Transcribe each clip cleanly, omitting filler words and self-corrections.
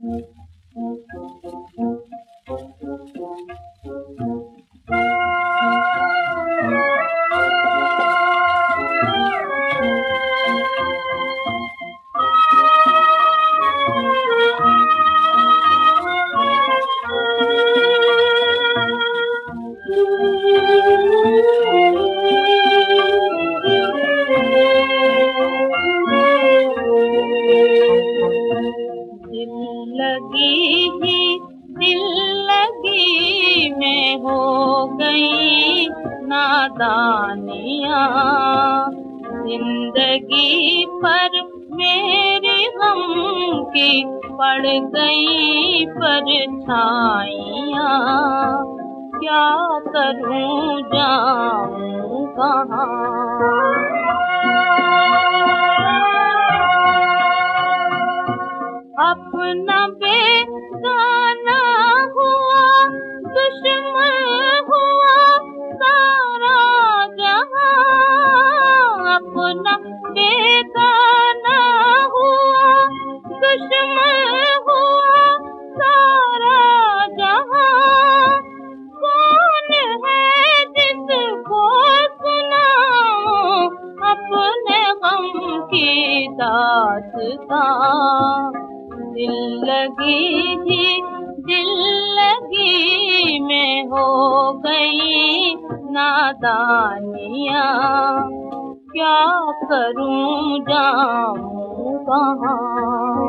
दिल में हो गई नादानियाँ, जिंदगी पर मेरे गम की पड़ गई परछाइयाँ। क्या करूँ जाऊँ कहाँ, अपना बेगाना हुआ दुश्मन हुआ सारा जहां। अपना बेगाना हुआ दुश्मन हुआ सारा जहां। कौन है जिसको सुनाऊं अपने गम की दास्तां। दिल लगी में हो गई नादानियाँ। क्या करूँ जाऊँ कहाँ,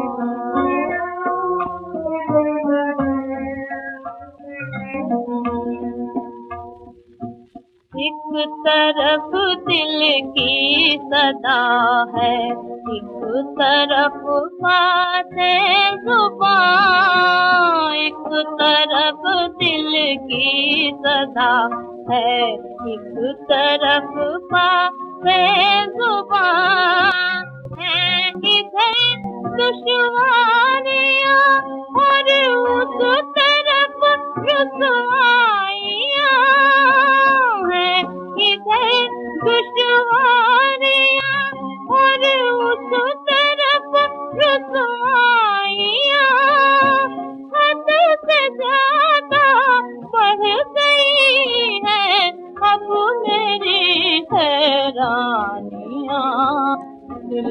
एक तरफ दिल की सदा है, एक तरफ बातें जुबान। एक तरफ दिल की सदा है, एक तरफ बातें जुबान है। इधर दुश्वारियाँ और उस तरफ रुसवाइयाँ हैं। इधर दुश्वारियाँ और उस तरफ रुसवाइयाँ। हद से ज्यादा बढ़ गई है अब मेरी हैरानियाँ। दिल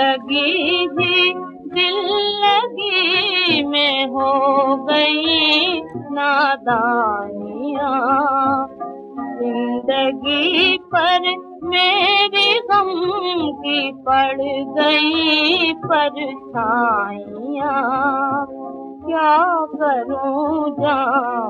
लगी में हो गई नादानियाँ। जिंदगी पर मेरे गम की पड़ गई परछाइयाँ। क्या करूँ जाऊँ